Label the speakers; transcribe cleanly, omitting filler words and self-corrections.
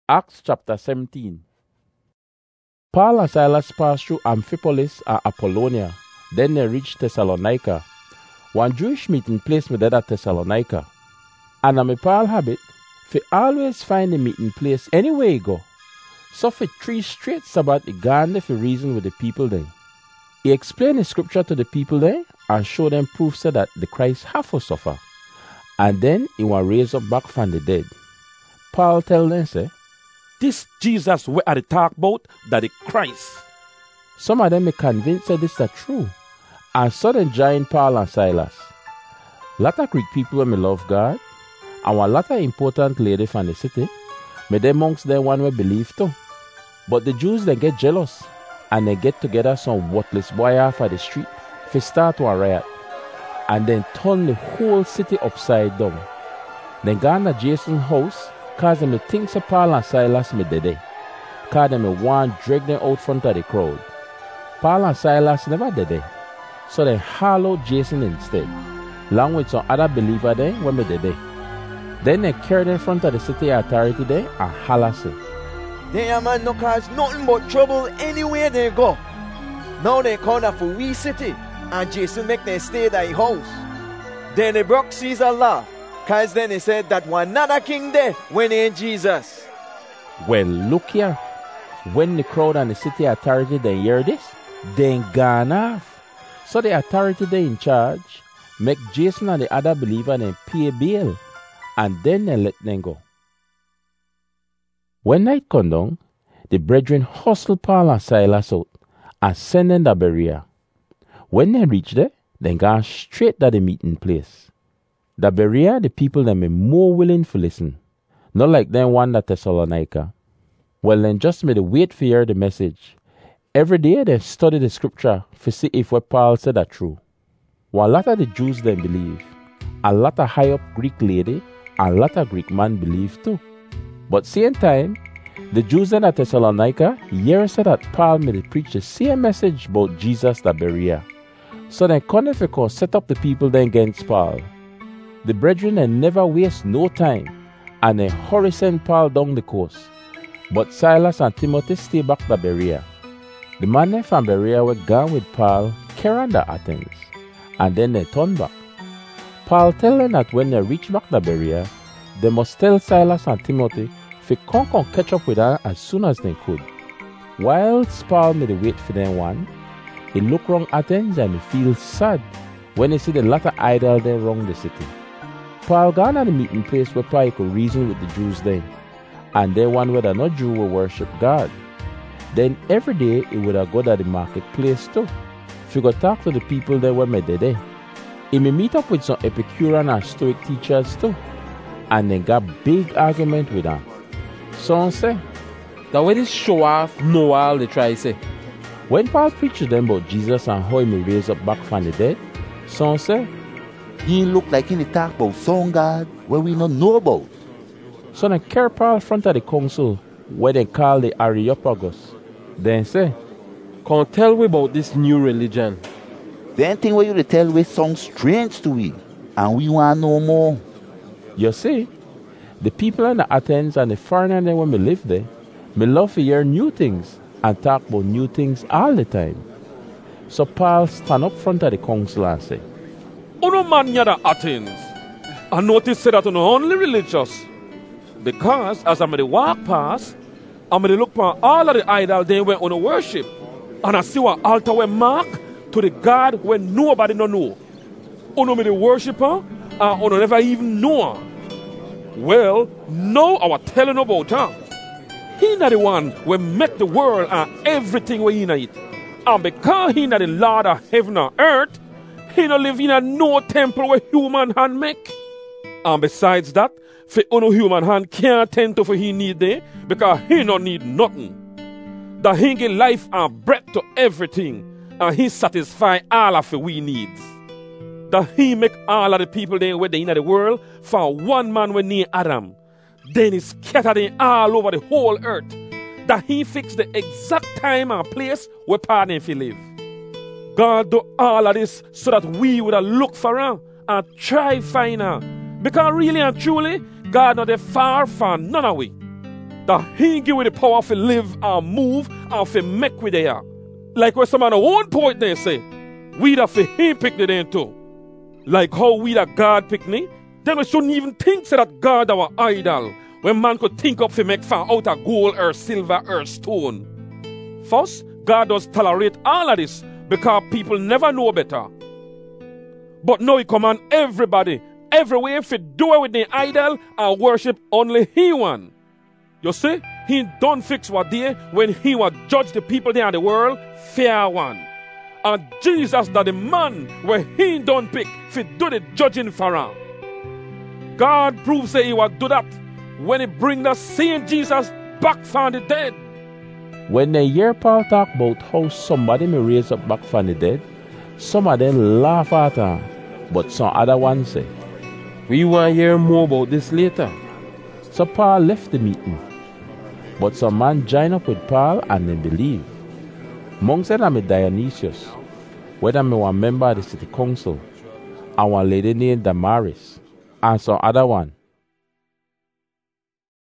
Speaker 1: Acts chapter 17. Paul and Silas passed through Amphipolis and Apollonia. Then they reached Thessalonica. One Jewish meeting place me there at Thessalonica. And I'm a Paul habit, fi always find a meeting place anywhere you go. So for 3 straight Sabbath, he gone there for reason with the people there. He explained the scripture to the people there and showed them proof so that the Christ have to suffer. And then he was raised up back from the dead. Paul tell them, say,
Speaker 2: this Jesus we are talk about, that the Christ.
Speaker 1: Some of them are convinced that this is true. And so they joined Paul and Silas. Lot of Greek people when me love God, and one lot of important lady from the city, me them amongst them one we believe too. But the Jews they get jealous, and they get together some worthless boy off of the street, to start one riot, and then turn the whole city upside down. Then gone to Jason's house, cause them think so Paul and Silas me dead. Cause them want drag them out front of the crowd. Paul and Silas never dead. So they haul out Jason instead, along with some other believer there when me dead. Then they carried in front of the city authority there and holler say,
Speaker 3: they man no cause nothing but trouble anywhere they go. Now they come for we city, and Jason make them stay at the house. Then they broke Caesar law, cause then they said that one another king there when ain't Jesus.
Speaker 1: Well, look here. When the crowd and the city authority they hear this, they gone off. So the authority they in charge make Jason and the other believer then pay bail, and then they let them go. When night come down, the brethren hustle Paul and Silas out and send them to Berea. When they reach there, they go straight to the meeting place. The Berea, the people them be more willing to listen, not like them one at Thessalonica. Well, then just made wait for hear the message. Every day they study the scripture to see if what Paul said are true. While a lot of the Jews then believe, a lot of high up Greek lady and a lot of Greek man believe too. But same time, the Jews in Thessalonica hear said that Paul made preach the same message about Jesus at Berea. So they couldn't set up the people then against Paul. The brethren they never waste no time and they hurry send Paul down the coast. But Silas and Timothy stay back to Berea. The man from Berea were gone with Paul, carrying to Athens, and then they turn back. Paul tell them that when they reach back to Berea, they must tell Silas and Timothy to come catch up with her as soon as they could. Whilst Paul made wait for them one, he look round Athens and he feels sad when he see the lot of idol there round the city. Paul gone at the meeting place where Paul could reason with the Jews then, and they one where the not Jew will worship God. Then every day he would have go to the marketplace too. If you go talk to the people there where made there. He may meet up with some Epicurean and Stoic teachers too. And then got big argument with them. Some say,
Speaker 4: that way this show off know all they try to say.
Speaker 1: When Paul preached to them about Jesus and how he may raise up back from the dead, some say,
Speaker 5: he look like he talk about some God where we not know about.
Speaker 1: So they carry Paul front of the council where they call the Areopagus. Then say,
Speaker 4: can't tell we about this new religion.
Speaker 5: The thing where you tell we sound strange to we, and we want no more.
Speaker 1: You see, the people in the Athens and the foreigners when we live there, me love to hear new things and talk about new things all the time. So Paul stand up front of the council and say,
Speaker 2: Uno man yada Athens, I notice say that uno only religious, because as I may walk past, I may look for all of the idols they went on to worship. And I see what altar we mark to the God when nobody no know. Uno may the worshiper and uno never even know her. Well, now I was telling about her. He not the one who make the world and everything we in it. And because he not the Lord of heaven and earth, he not live in a no temple where human hand make. And besides that, for uno human hand can't tend to for he need there, because he not need nothing. That he give life and breath to everything, and he satisfy all of we needs. That he make all of the people there where they in the world for one man when near Adam. Then he scattered them all over the whole earth. That he fix the exact time and place where pardon if he live. God do all of this so that we would have look for her and try find her. Because really and truly, God not far from none of we. that he give we the power to live and move and to make with there. Like what some of the one poet they say, we that for him pick the then too. Like how we that God pick me, then we shouldn't even think say that God our idol, when man could think up to make fan out of gold or silver or stone. First, God does tolerate all of this because people never know better. But now he command everybody, everywhere, to do it with the idol and worship only he one. You see, he done fix what day when he was judge the people there in the world, fair one. And Jesus that the man where he done pick to do the judging for him. God proves that he will do that when he bring the same Jesus back from the dead.
Speaker 1: When they hear Paul talk about how somebody may raise up back from the dead, some of them laugh at him, but some other ones say,
Speaker 4: We want to hear more about this later.
Speaker 1: So Paul left the meeting. But some man joined up with Paul and they believe. Among them is Dionysius, whether me one member of the city council, and one lady named Damaris, and some other one.